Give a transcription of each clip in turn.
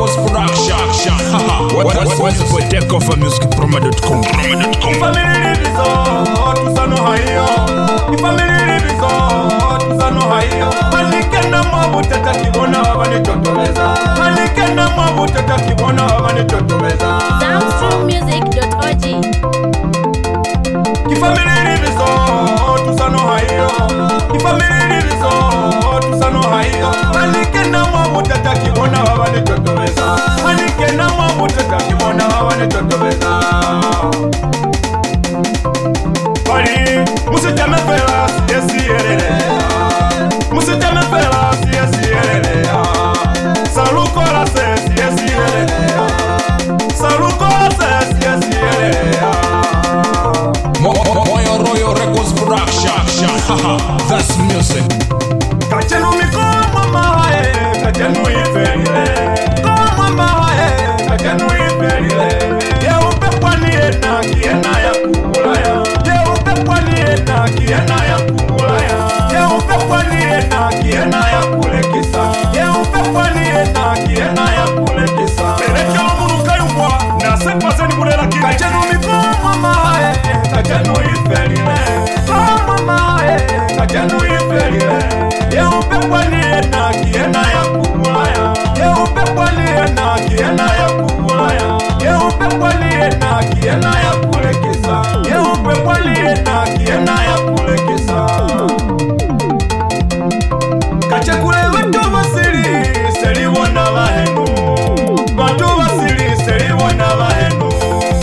Records Production. What's the boy take off musicpromo.com? Family resort, tusano hayo. Family resort, tusano hayo. Malikena mabutata kibona wabani totoweza. Malikena mabutata kibona wabani totoweza. Soundstreammusic.org. Family resort, tusano hayo. Family resort, tusano hayo. Malikena mabutata kibona wabani totoweza. Malikena mabutata kibona wabani totoweza. Musi jame fela si Musi jame fela si Saluko la si Saluko la si Moyo Royo Records Production. That's music. Kachenu mikomo mahae Kachenu ifelile Komo mahae Kachenu ifelile Ye upe kwa niena kiena ya kukulaya na kiena ya kukulaya ye upepo niena kiena ya kulekisa ye upepo niena kiena ya kulekisa peleka muruka yumwa na sepa ni mulela kile kachenu mikomo mahae kachenu ifelile mama mahae kachenu ifelile ye upepo niena kiena ya kukulaya ye upepo niena kiena ya kukulaya ye upepo niena kiena ya kulekisa ye upepo niena kiena ya kulekisa kachekule watu wasiri seri wana mahenu watu wasiri seri wana mahenu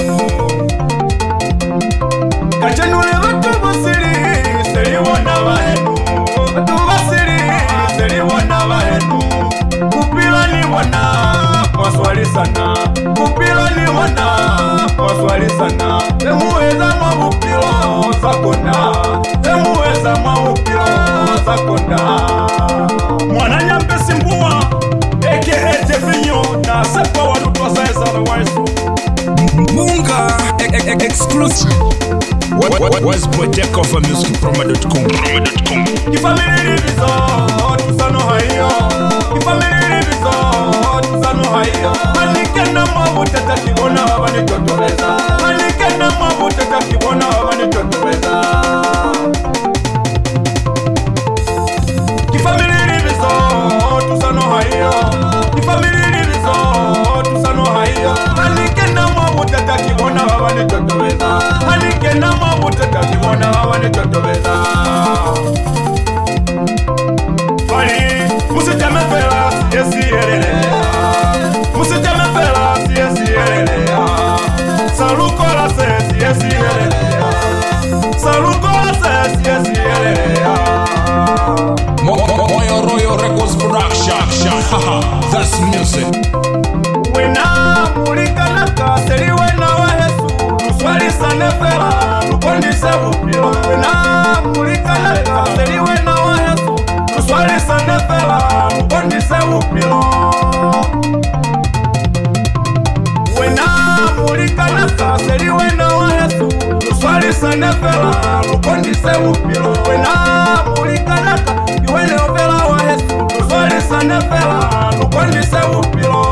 kachenule watu wasiri seri wana mahenu watu wasiri seri wana mahenu kupila ni wana maswali sana kupila ni wana maswali sana emuweza mabupilo sakona emuweza mabupilo sakona mwana nyambesi mbuwa eke Jefinyo na sepa wadutua saesa waisu Munga exclusive. What's boy take off musicpromo.com? Kifamili resort, tusano hayo. Kifamili resort, tusano hayo. Malikena mabutata kibona wabani totoweza. Malikena mabutata kibona wabani totoweza. Kifamili resort, tusano hayo. Kifamili resort, tusano hayo. Malikena mabutata kibona wabani totoweza. Malikena mabutata kibona wabani totoweza. Musi jame fela si Musi jame fela si Saluko la si Saluko la si Moyo Royo Records Production. That's music. Wena mulika naka seri wena wa Yesu Nuswali sane fela Nukondi sebu pilo Wena mulika naka seri wena wa Yesu Nuswali sane fela Nukondi sebu pilo Wena mulika naka seri wena wa Yesu Nuswali sane fela Nukondi sebu pilo Wena mulika naka Iwene opela wa Yesu Nuswali sane fela Nukondi sebu pilo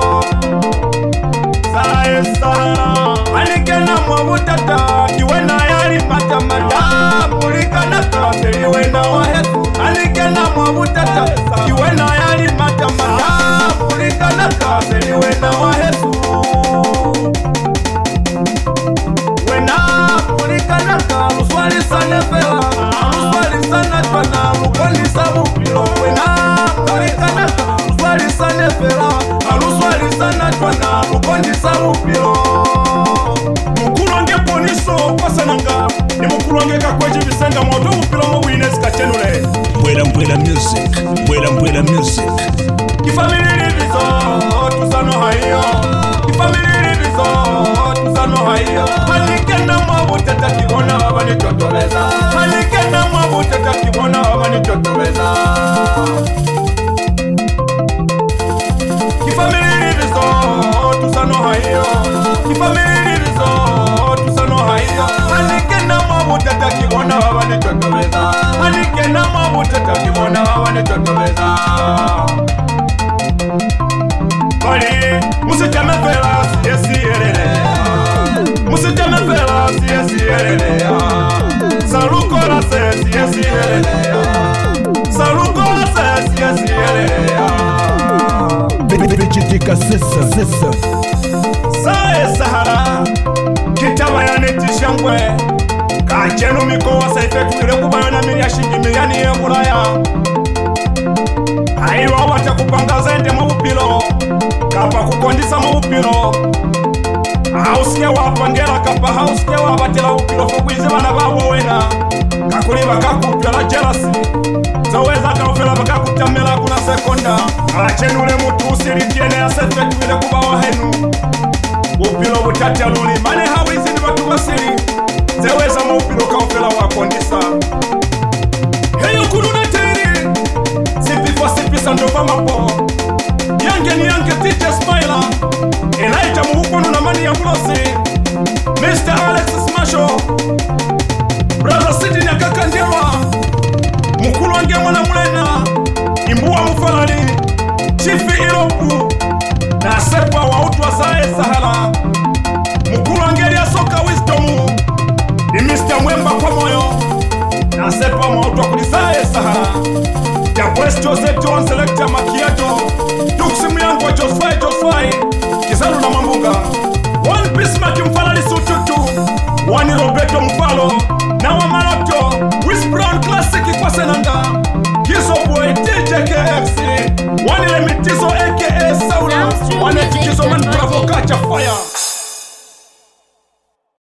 Alikena mwabutata kiwena yali matamada Mulikana kaseri wena wa Yesu Alikena mwabutata kiwena yali matamada Mulikana kaseri wena wa Yesu Wena mulikana kaluswali sana fela Aluswali sana twana mukondi sabu pilo Wena mulikana kaluswali sana fela Aluswali sana twana mukondi sabu pilo Mukulonge poniso kwasananga Ni mukulonge kakweji bisenga moto upilo mo wines kachenule Mbwela music. Mbwela music. Kifamili resort, tusano hayo. Kifamili resort, tusano hayo. Malikena mabutata kibona wabani totoweza. Malikena mabutata kibona wabani totoweza. Kifamili resort, tusano hayo. Kifamili resort, tusano hayo. Malikena mabutata kibona wabani totoweza. Malikena mabutata kibona wabani totoweza. kasesa Sae Sahara kitaba yanetishangwe kachenu mikoa saifetu ile kubayona milia shingi miliani ya Ulaya aiwa wata kupanga zende mawupilo kapa kukondisa mawupilo hausikia wapangela kapa hausikia wabatela upilo fukwizi bana babo wena kakuliba kakupela jealousy zaweza kaufela baka kutamela kuna sekonda achenu ule mutu usiritiene ya saifetu ile kubawa henu upilo butatia luli mane hawizi ni batu basiri zeweza maupilo kaufela wakondisa heyo kuruna teri sipi kwa sipi sandova mapo yange ni yange tite smiler enaita muhukunu na mani ya mlosi Mr. Alex Smasho Brother City ya kakandewa mukulu wange mwana mulena imbuwa mufalali Chifi Iropu na sepa wa utu wa Sae Sahara mukulu angeli ya soka wisdom ni Mr. Mwemba kwa moyo na sepa wa utu wa kulisae Sahara ya West Joseph John Selector Makiato tuksimu yangu wa Josfai Kizaru na Mambunga One Piece Maki Mfalali Sututu One Roberto Mfalo na wa Maloto Wis Brown Classic kwa Senanda Kiso Boy DJ KX One Lemitizo aka Saula One Tikizo Man Bravo Kacha Fire